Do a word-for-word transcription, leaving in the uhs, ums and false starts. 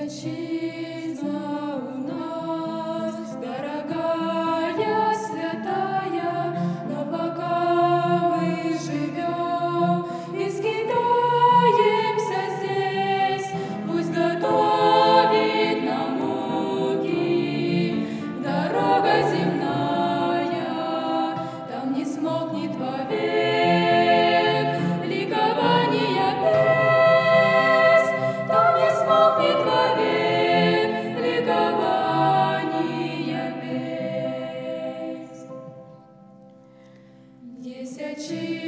Отчизна у нас, дорогая, святая, но пока мы живем и скитаемся здесь, пусть готовит нам муки дорога земная, там не смолкнет вовек ликование песен, там не смолкнет вовек ликование песен. Есть отчизна